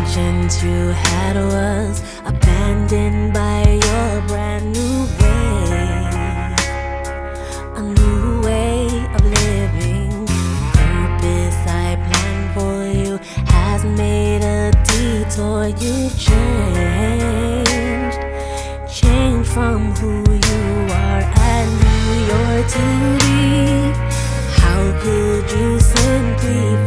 intentions you had was abandoned by your brand new way. A new way of living. Purpose I planned for you has made a detour. You've changed from who you are and who you're to be. How could you simply